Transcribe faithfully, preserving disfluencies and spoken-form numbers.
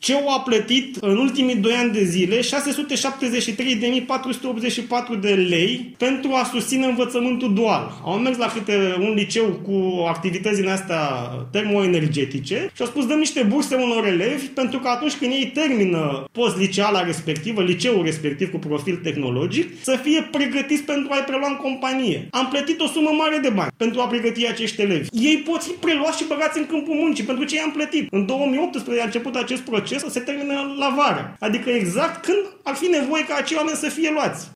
C E U a plătit în ultimii doi ani de zile șase sute șaptezeci și trei de mii patru sute optzeci și patru de lei pentru a susține învățământul dual. Au mers la câte un liceu cu activități din astea termoenergetice și au spus dăm niște burse unor elevi pentru că atunci când ei termină post-liceala respectivă, liceul respectiv cu profil tehnologic, să fie pregătiți pentru a-i prelua în companie. Am plătit o sumă mare de bani pentru a pregăti acești elevi. Ei pot fi preluați și băgați în câmpul muncii. Pentru ce i-am plătit? În două mii optsprezece a început acest proces să se termine la vară. Adică exact când ar fi nevoie ca acei oameni să fie luați.